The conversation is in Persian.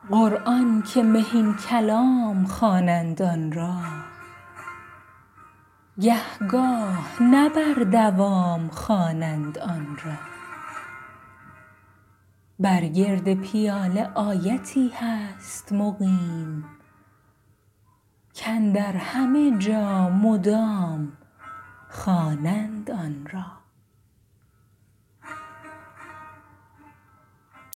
قرآن که مهین کلام خوانند آن را، گهگاه نه بر دوام خوانند آن را. بر گرد پیاله آیتی هست مقیم، کاندر همه جا مدام خوانند آن را.